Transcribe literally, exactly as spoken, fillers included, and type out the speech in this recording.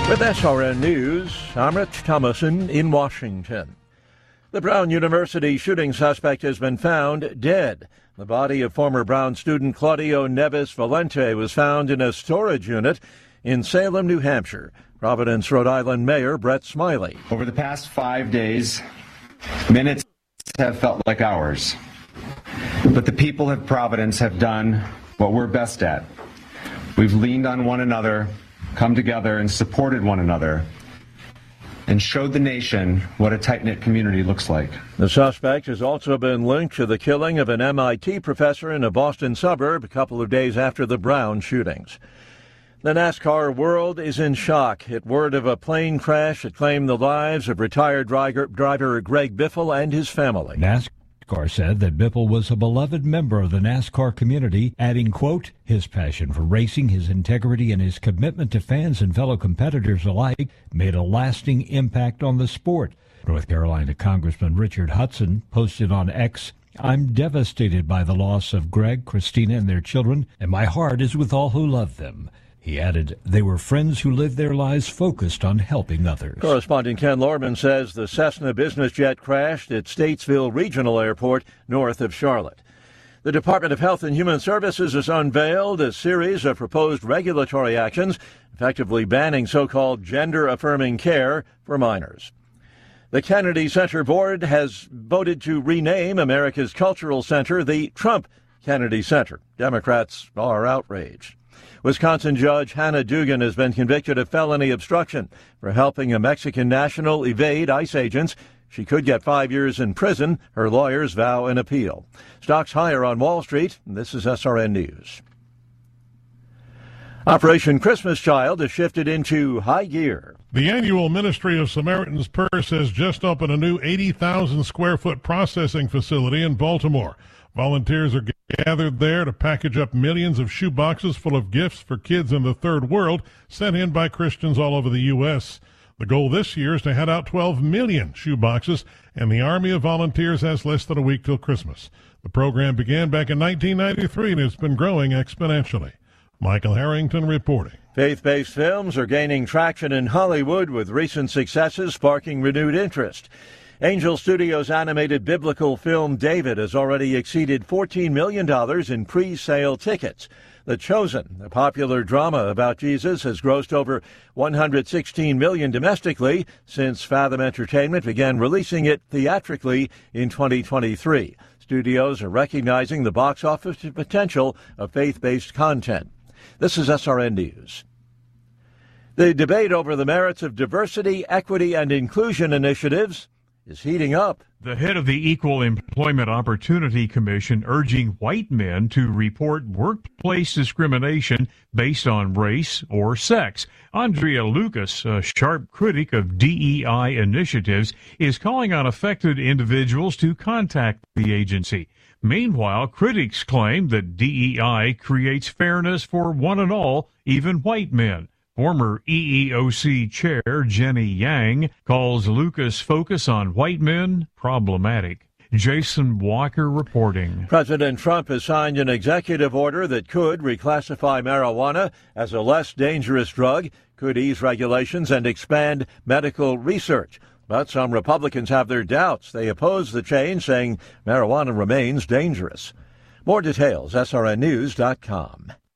With S R N News, I'm Rich Thomason in Washington. The Brown University shooting suspect has been found dead. The body of former Brown student Claudio Neves Valente was found in a storage unit in Salem, New Hampshire. Providence, Rhode Island Mayor Brett Smiley. Over the past five days, minutes have felt like hours. But the people of Providence have done what we're best at. We've leaned on one another, come together and supported one another, and showed the nation what a tight-knit community looks like. The suspect has also been linked to the killing of an M I T professor in a Boston suburb a couple of days after the Brown shootings. The NASCAR world is in shock at word of a plane crash that claimed the lives of retired driver, driver Greg Biffle and his family. NASCAR said that Biffle was a beloved member of the NASCAR community, adding, quote, his passion for racing, his integrity, and his commitment to fans and fellow competitors alike made a lasting impact on the sport. North Carolina Congressman Richard Hudson posted on X, I'm devastated by the loss of Greg, Christina, and their children, and my heart is with all who love them. He added, they were friends who lived their lives focused on helping others. Correspondent Ken Lorman says the Cessna business jet crashed at Statesville Regional Airport north of Charlotte. The Department of Health and Human Services has unveiled a series of proposed regulatory actions effectively banning so-called gender-affirming care for minors. The Kennedy Center Board has voted to rename America's Cultural Center the Trump Kennedy Center. Democrats are outraged. Wisconsin Judge Hannah Dugan has been convicted of felony obstruction for helping a Mexican national evade ICE agents. She could get five years in prison. Her lawyers vow an appeal. Stocks higher on Wall Street. This is S R N News. Operation Christmas Child has shifted into high gear. The annual Ministry of Samaritan's Purse has just opened a new eighty thousand square foot processing facility in Baltimore. Volunteers are gathered there to package up millions of shoe boxes full of gifts for kids in the third world sent in by Christians all over the U S. The goal this year is to hand out twelve million shoe boxes, and the Army of Volunteers has less than a week till Christmas. The program began back in nineteen ninety-three, and it's been growing exponentially. Michael Harrington reporting. Faith-based films are gaining traction in Hollywood, with recent successes sparking renewed interest. Angel Studios' animated biblical film David has already exceeded fourteen million dollars in pre-sale tickets. The Chosen, a popular drama about Jesus, has grossed over one hundred sixteen million dollars domestically since Fathom Entertainment began releasing it theatrically in twenty twenty-three. Studios are recognizing the box office potential of faith-based content. This is S R N News. The debate over the merits of diversity, equity, and inclusion initiatives is heating up. The head of the Equal Employment Opportunity Commission urging white men to report workplace discrimination based on race or sex. Andrea Lucas, a sharp critic of D E I initiatives, is calling on affected individuals to contact the agency. Meanwhile, critics claim that D E I creates fairness for one and all, even white men. Former E E O C chair Jenny Yang calls Lucas' focus on white men problematic. Jason Walker reporting. President Trump has signed an executive order that could reclassify marijuana as a less dangerous drug, could ease regulations and expand medical research. But some Republicans have their doubts. They oppose the change, saying marijuana remains dangerous. More details, S R N news dot com.